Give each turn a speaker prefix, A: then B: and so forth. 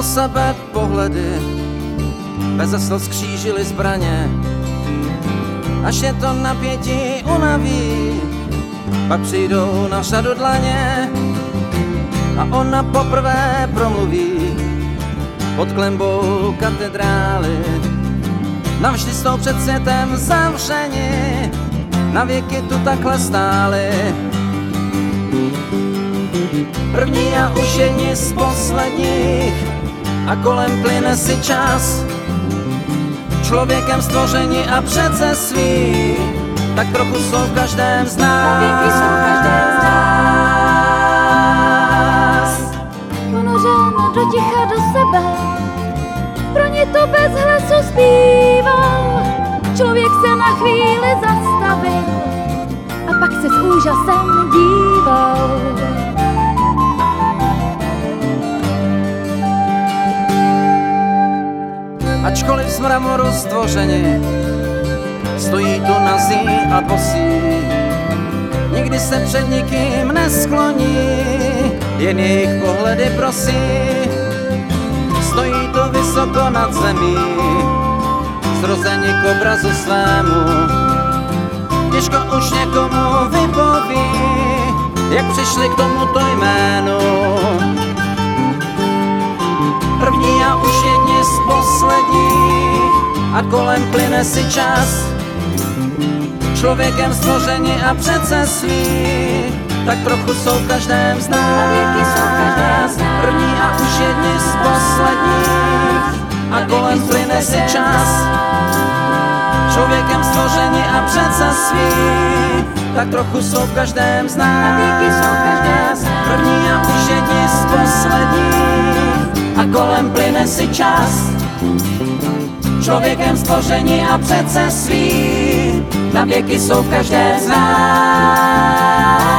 A: okolo sebe pohledy, beze slov skřížili zbraně, až je to napětí unaví, pak přijdou na řadu dlaně a ona poprvé promluví pod klenbou katedrály. Navždy jsou před světem zavřeni, na věky tu takhle stáli. První a už jedni z posledních a kolem plyne si čas. Člověkem stvoření a přece svý, tak trochu jsou v každém z nás.
B: Ponořena do ticha do sebe, pro ně to bez hlasu zpíval. Člověk se na chvíli zastavil a pak se s úžasem díval.
A: Ačkoliv z mramoru stvořeni, stojí tu nazí a bosí. Nikdy se před nikým neskloní, jen jejich pohledy prosí. Stojí tu vysoko nad zemí, zrozeni k obrazu svému. Těžko už někomu vypoví, jak přišli k tomuto jménu. První a už jedni z posledních a kolem plyne si čas. Člověkem stvoření a přece svý, tak trochu jsou v každém z nás. První a už jedni z posledních a kolem plyne si čas. Člověkem stvoření a přece svý, tak trochu jsou v každém z nás. První a už jedni z posledních a kolem plyne si čas. Člověkem stvoření a přece svý, na věky jsou v každém z nás.